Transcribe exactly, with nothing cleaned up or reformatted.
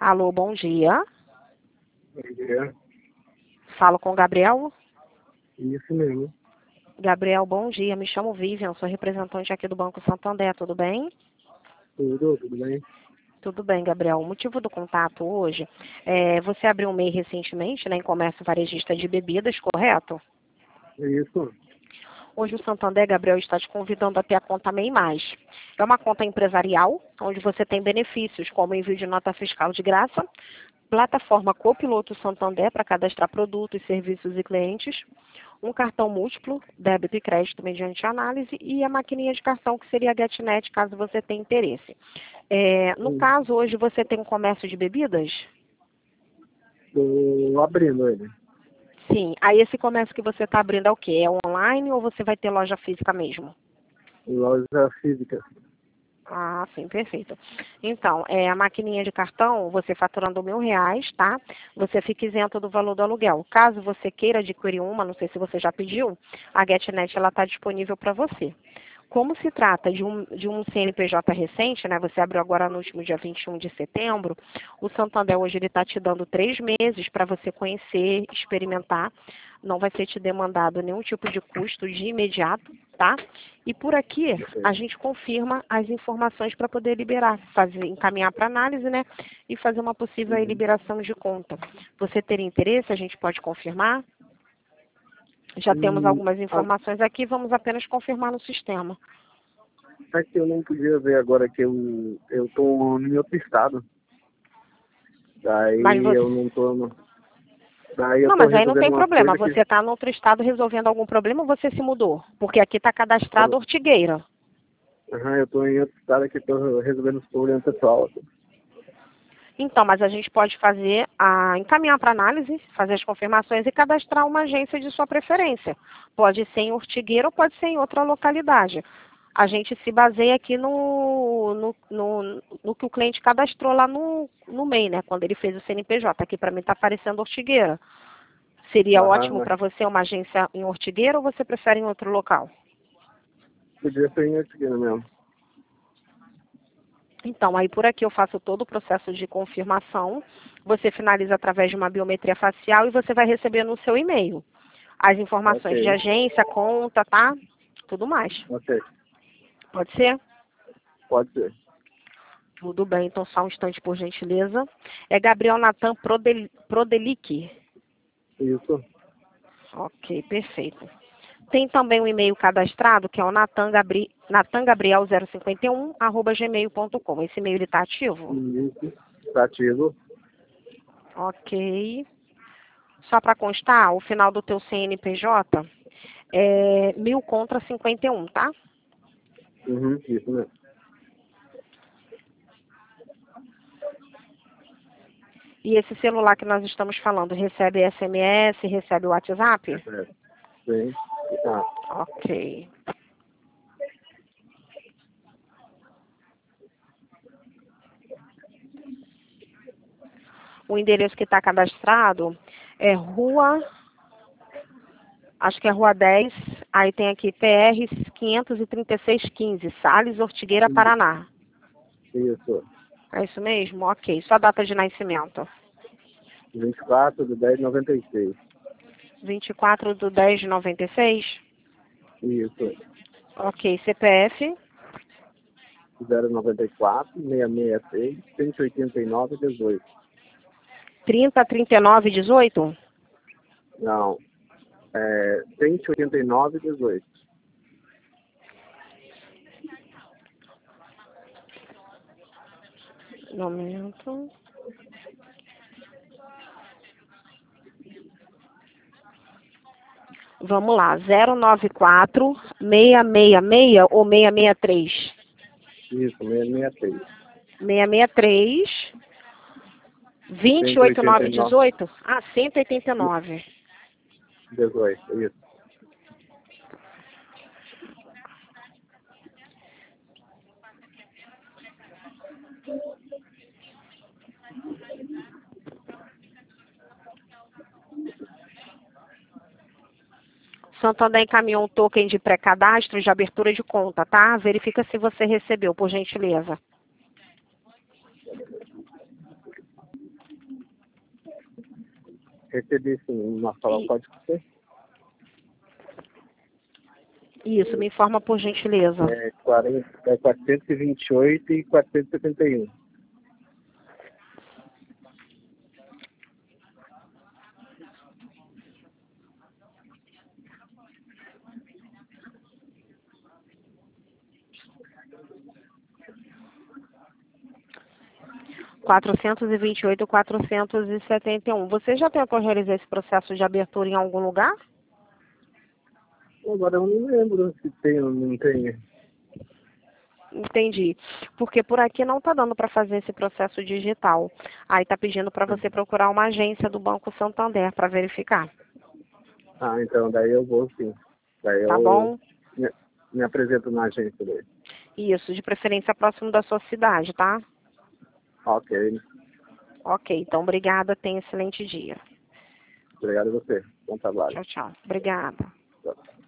Alô, bom dia. Bom dia. Falo com o Gabriel. Isso mesmo. Gabriel, bom dia. Me chamo Vivian, sou representante aqui do Banco Santander, tudo bem? Tudo, tudo bem? Tudo bem, Gabriel. O motivo do contato hoje é você abriu um M E I recentemente, né, em comércio varejista de bebidas, correto? Isso. Hoje o Santander, Gabriel, está te convidando a ter a conta M E I Mais. É uma conta empresarial, onde você tem benefícios como envio de nota fiscal de graça, plataforma Copiloto Santander para cadastrar produtos, serviços e clientes, um cartão múltiplo, débito e crédito mediante análise, e a maquininha de cartão, que seria a GetNet, caso você tenha interesse. É, no Sim. caso, hoje você tem um comércio de bebidas? Estou abrindo ele. Sim. Aí esse comércio que você está abrindo é o quê? É online ou você vai ter loja física mesmo? Loja física. Ah, sim, perfeito. Então, é, a maquininha de cartão, você faturando mil reais, tá? Você fica isento do valor do aluguel. Caso você queira adquirir uma, não sei se você já pediu, a GetNet ela está disponível para você. Como se trata de um, de um C N P J recente, né? Você abriu agora no último dia vinte e um de setembro, o Santander hoje ele está te dando três meses para você conhecer, experimentar. Não vai ser te demandado nenhum tipo de custo de imediato, tá? E por aqui a gente confirma as informações para poder liberar, fazer, encaminhar para análise, né? E fazer uma possível aí Uhum. liberação de conta. Você ter interesse, a gente pode confirmar? Já temos Hum, algumas ah, informações aqui, vamos apenas confirmar no sistema. é que eu não podia ver agora que eu eu tô em outro estado. Mas Daí você... eu não tô no... Daí eu Não, tô mas aí não tem resolvendo umas problema. coisas que... Você está no outro estado resolvendo algum problema ou você se mudou? Porque aqui está cadastrado Tô... Ortigueira. Aham, eu tô em outro estado aqui, tô resolvendo os problemas pessoal. Então, mas a gente pode fazer, a, encaminhar para análise, fazer as confirmações e cadastrar uma agência de sua preferência. Pode ser em Ortigueira ou pode ser em outra localidade. A gente se baseia aqui no, no, no, no que o cliente cadastrou lá no, no M E I, né? Quando ele fez o C N P J. Aqui para mim está aparecendo Ortigueira. Seria Aham, ótimo mas para você uma agência em Ortigueira ou você prefere em outro local? podia ser em outro mesmo. Então, aí por aqui eu faço todo o processo de confirmação. Você finaliza através de uma biometria facial e você vai receber no seu e-mail as informações de Ok, agência, conta, tá? Tudo mais. ok. Pode ser? Pode ser. Tudo bem, então só um instante, por gentileza. É Gabriel Natan Prodel Prodelic. Isso. Ok, perfeito. Tem também um e-mail cadastrado, que é o natan gabriel zero cinquenta e um, arroba gmail ponto com. Esse e-mail está ativo? Isso. Tá ativo. Ok. Só para constar, o final do teu C N P J é mil contra cinquenta e um, tá? Uhum, isso mesmo. E esse celular que nós estamos falando, recebe S M S, recebe o WhatsApp? É. Sim. Tá. Ok. O endereço que está cadastrado é rua, acho que é rua dez, aí tem aqui P R quinhentos e trinta e seis quinze, Sales, Ortigueira, Paraná. Isso. É isso mesmo? Ok. Sua data de nascimento? vinte e quatro de dez de noventa e seis. vinte e quatro de dez de noventa e seis? Isso. Ok. C P F? zero noventa e quatro, seiscentos e sessenta e seis, cento e oitenta e nove, dezoito. trinta, trinta e nove, dezoito? Não. É cento e oitenta e nove, dezoito. Momento. Vamos lá. zero nove quatro, seis seis seis ou seis seis três? Isso, seiscentos e sessenta e seis. seiscentos e sessenta e três, vinte e oito, nove, cento e oitenta e nove, dezoito? Ah, cento e oitenta e nove. dezoito. Isso. Santander encaminhou um token de pré-cadastro de abertura de conta, tá? Verifica se você recebeu, por gentileza. Recebi sim, uma fala E- pode ser. Isso, me informa por gentileza. É, quarenta, é quatrocentos e vinte e oito e quatrocentos e setenta e um. quatrocentos e vinte e oito, quatrocentos e setenta e um. Você já tentou realizar esse processo de abertura em algum lugar? Agora eu não lembro se tem ou não tem. Entendi. Porque por aqui não está dando para fazer esse processo digital. Aí está pedindo para você procurar uma agência do Banco Santander para verificar. Ah, então daí eu vou sim. Daí Tá eu bom? me, me apresento na agência daí. Isso, de preferência próximo da sua cidade, tá? Ok. Ok, então obrigada. Tenha um excelente dia. Obrigado a você. Bom trabalho. Tchau, tchau. Obrigada. Tchau.